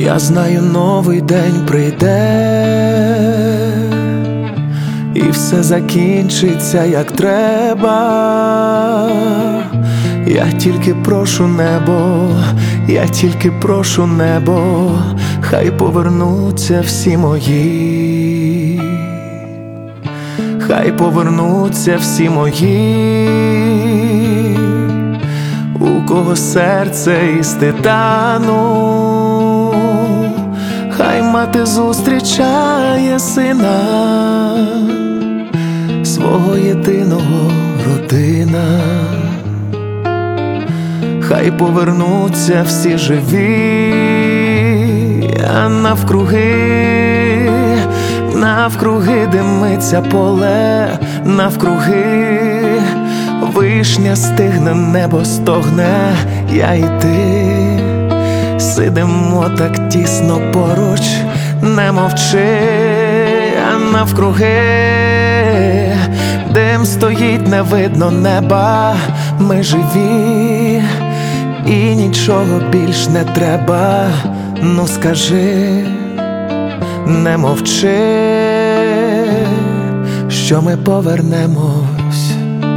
Я знаю, новий день прийде, і все закінчиться як треба. Я тільки прошу небо, я тільки прошу небо, хай повернуться всі мої, хай повернуться всі мої, у кого серце із титану. Хай мати зустрічає сина, свого єдиного родина. Хай повернуться всі живі, а навкруги димиться поле, навкруги вишня стигне, небо стогне, я і ти сидимо так тісно поруч, не мовчи, а навкруги дим стоїть, не видно неба, ми живі і нічого більш не треба. Ну скажи, не мовчи, що ми повернемось.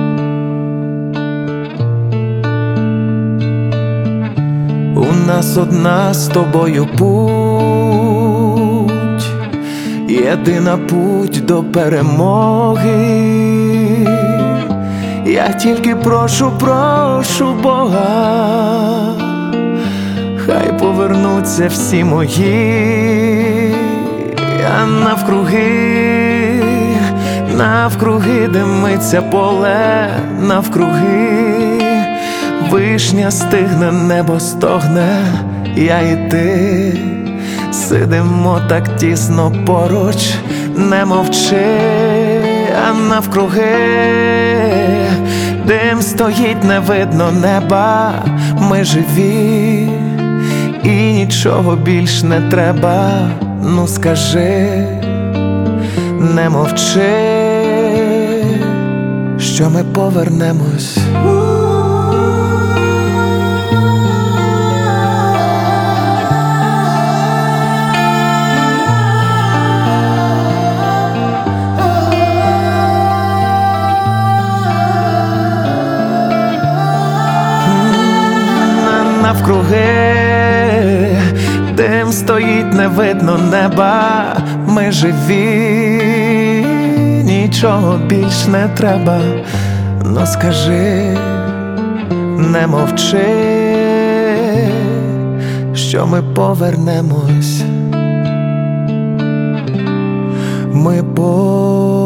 У нас одна з тобою путь, єдина путь до перемоги. Я тільки прошу Бога, хай повернуться всі мої, а навкруги димиться поле, навкруги вишня стигне, небо стогне, я і ти сидимо так тісно поруч, не мовчи, а навкруги дим стоїть, не видно неба, ми живі і нічого більш не треба. Ну скажи, не мовчи, що ми повернемось. Навкруги дим стоїть, не видно неба, ми живі, нічого більш не треба. Ну скажи, не мовчи, що ми повернемось. Ми